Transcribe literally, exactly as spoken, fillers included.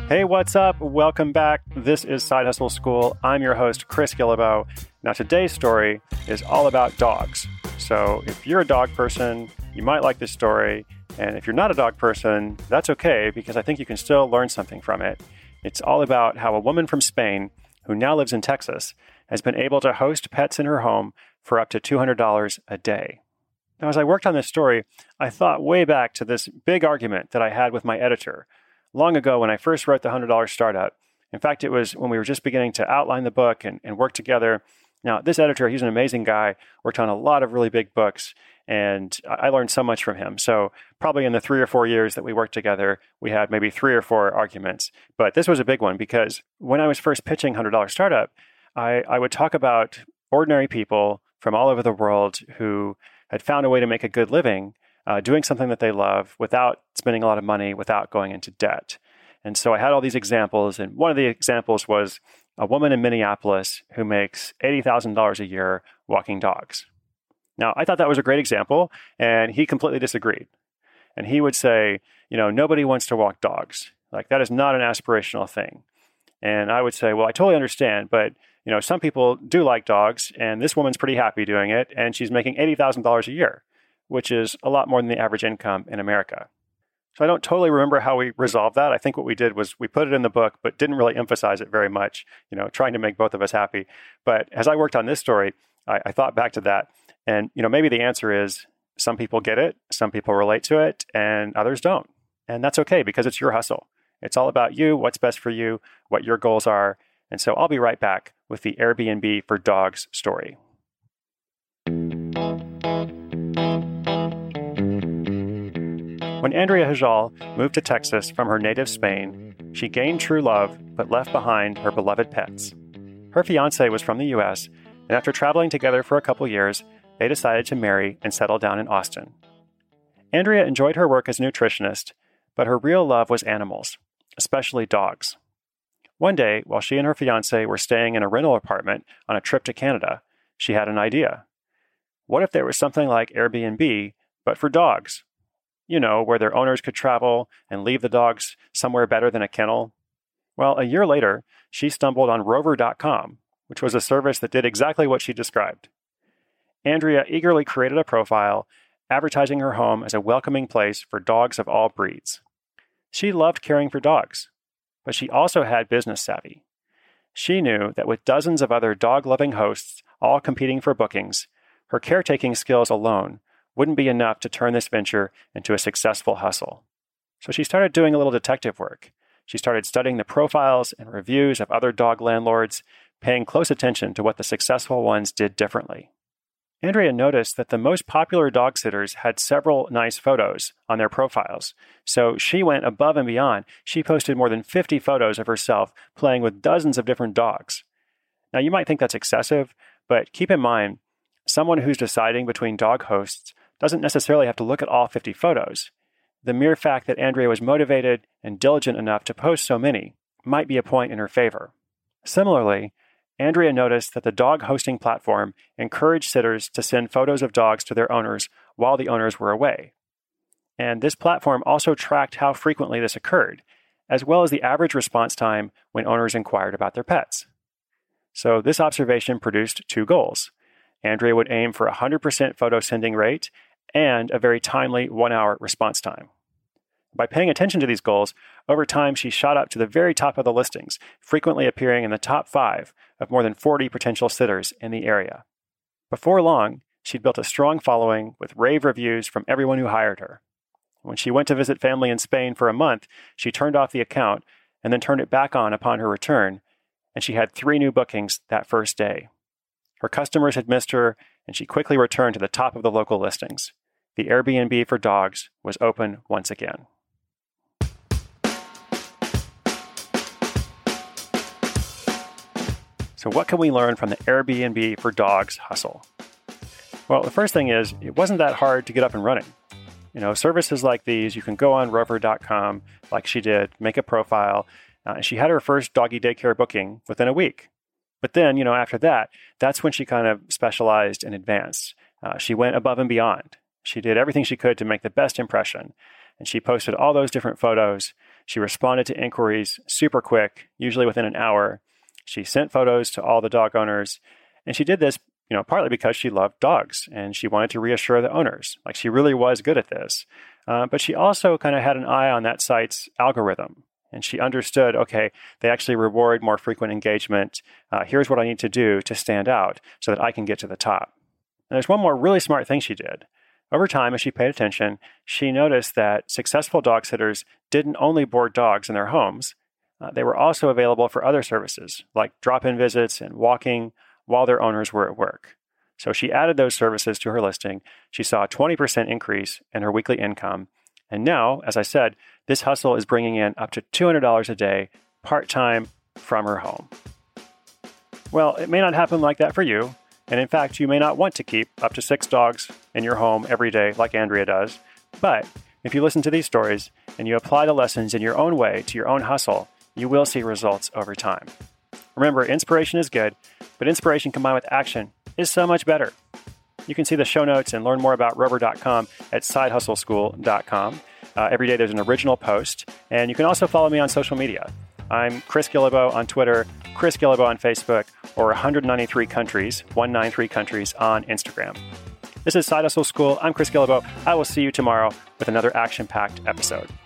Hey, what's up? Welcome back. This is Side Hustle School. I'm your host, Chris Guillebeau. Now, today's story is all about dogs. So if you're a dog person, you might like this story. And if you're not a dog person, that's okay, because I think you can still learn something from it. It's all about how a woman from Spain, who now lives in Texas, has been able to host pets in her home for up to two hundred dollars a day. Now, as I worked on this story, I thought way back to this big argument that I had with my editor long ago when I first wrote the one hundred dollar Startup. In fact, it was when we were just beginning to outline the book and, and work together. Now, this editor, he's an amazing guy, worked on a lot of really big books, and I learned so much from him. So probably in the three or four years that we worked together, we had maybe three or four arguments. But this was a big one because when I was first pitching one hundred dollar Startup, I, I would talk about ordinary people from all over the world who had found a way to make a good living uh, doing something that they love without spending a lot of money, without going into debt. And so I had all these examples, and one of the examples was a woman in Minneapolis who makes eighty thousand dollars a year walking dogs. Now, I thought that was a great example, and he completely disagreed. And he would say, you know, nobody wants to walk dogs. Like, that is not an aspirational thing. And I would say, well, I totally understand, but, you know, some people do like dogs, and this woman's pretty happy doing it, and she's making eighty thousand dollars a year, which is a lot more than the average income in America. So I don't totally remember how we resolved that. I think what we did was we put it in the book, but didn't really emphasize it very much, you know, trying to make both of us happy. But as I worked on this story, I, I thought back to that. And, you know, maybe the answer is some people get it, some people relate to it, and others don't. And that's okay, because it's your hustle. It's all about you, what's best for you, what your goals are. And so I'll be right back with the Airbnb for Dogs story. When Andrea Hajal moved to Texas from her native Spain, she gained true love but left behind her beloved pets. Her fiancé was from the U S, and after traveling together for a couple years, they decided to marry and settle down in Austin. Andrea enjoyed her work as a nutritionist, but her real love was animals, especially dogs. One day, while she and her fiancé were staying in a rental apartment on a trip to Canada, she had an idea. What if there was something like Airbnb, but for dogs? You know, where their owners could travel and leave the dogs somewhere better than a kennel. Well, a year later, she stumbled on Rover dot com, which was a service that did exactly what she described. Andrea eagerly created a profile, advertising her home as a welcoming place for dogs of all breeds. She loved caring for dogs, but she also had business savvy. She knew that with dozens of other dog-loving hosts all competing for bookings, her caretaking skills alone wouldn't be enough to turn this venture into a successful hustle. So she started doing a little detective work. She started studying the profiles and reviews of other dog landlords, paying close attention to what the successful ones did differently. Andrea noticed that the most popular dog sitters had several nice photos on their profiles. So she went above and beyond. She posted more than fifty photos of herself playing with dozens of different dogs. Now, you might think that's excessive, but keep in mind, someone who's deciding between dog hosts doesn't necessarily have to look at all fifty photos. The mere fact that Andrea was motivated and diligent enough to post so many might be a point in her favor. Similarly, Andrea noticed that the dog hosting platform encouraged sitters to send photos of dogs to their owners while the owners were away. And this platform also tracked how frequently this occurred, as well as the average response time when owners inquired about their pets. So this observation produced two goals. Andrea would aim for a one hundred percent photo sending rate and a very timely one-hour response time. By paying attention to these goals, over time she shot up to the very top of the listings, frequently appearing in the top five of more than forty potential sitters in the area. Before long, she'd built a strong following with rave reviews from everyone who hired her. When she went to visit family in Spain for a month, she turned off the account and then turned it back on upon her return, and she had three new bookings that first day. Her customers had missed her, and she quickly returned to the top of the local listings. The Airbnb for Dogs was open once again. So what can we learn from the Airbnb for Dogs hustle? Well, the first thing is, it wasn't that hard to get up and running. You know, services like these, you can go on Rover dot com, like she did, make a profile, uh, and she had her first doggy daycare booking within a week. But then, you know, after that, that's when she kind of specialized and advanced. Uh, she went above and beyond. She did everything she could to make the best impression. And she posted all those different photos. She responded to inquiries super quick, usually within an hour. She sent photos to all the dog owners. And she did this, you know, partly because she loved dogs and she wanted to reassure the owners. Like, she really was good at this. Uh, but she also kind of had an eye on that site's algorithm. And she understood, okay, they actually reward more frequent engagement. Uh, here's what I need to do to stand out so that I can get to the top. And there's one more really smart thing she did. Over time, as she paid attention, she noticed that successful dog sitters didn't only board dogs in their homes. Uh, they were also available for other services, like drop-in visits and walking while their owners were at work. So she added those services to her listing. She saw a twenty percent increase in her weekly income. And now, as I said, this hustle is bringing in up to two hundred dollars a day, part-time, from her home. Well, it may not happen like that for you. And in fact, you may not want to keep up to six dogs in your home every day like Andrea does. But if you listen to these stories and you apply the lessons in your own way to your own hustle, you will see results over time. Remember, inspiration is good, but inspiration combined with action is so much better. You can see the show notes and learn more about Rover dot com at side hustle school dot com. Uh, every day there's an original post, and you can also follow me on social media. I'm Chris Guillebeau on Twitter, Chris Guillebeau on Facebook, or one hundred ninety-three countries, one hundred ninety-three countries on Instagram. This is Side Hustle School. I'm Chris Guillebeau. I will see you tomorrow with another action-packed episode.